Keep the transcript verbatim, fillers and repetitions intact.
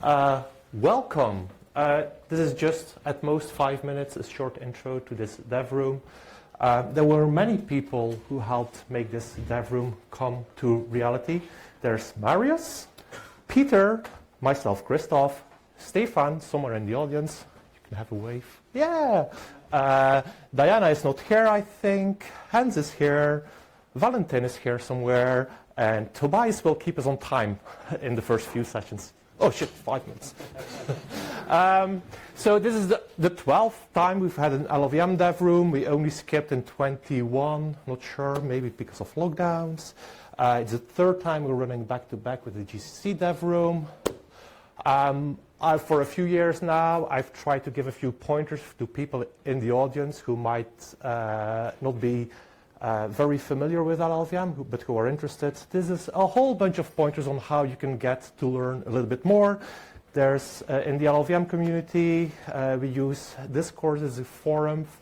Uh, welcome. Uh, this is just at most five minutes, a short intro to this dev room. Uh, there were many people who helped make this dev room come to reality. There's Marius, Peter, myself, Christoph, Stefan, somewhere in the audience. You can have a wave. Yeah. Uh, Diana is not here, I think. Hans is here. Valentin is here somewhere. And Tobias will keep us on time in the first few sessions. Oh, shit, five minutes. um, so this is the, the twelfth time we've had an L L V M dev room. We only skipped in twenty-one, not sure, maybe because of lockdowns. Uh, it's the third time we're running back-to-back with the G C C dev room. Um, I, for a few years now, I've tried to give a few pointers to people in the audience who might uh, not be uh, very familiar with L L V M, who, but who are interested. This is a whole bunch of pointers on how you can get to learn a little bit more. There's, uh, in the L L V M community, uh, we use Discord as a forum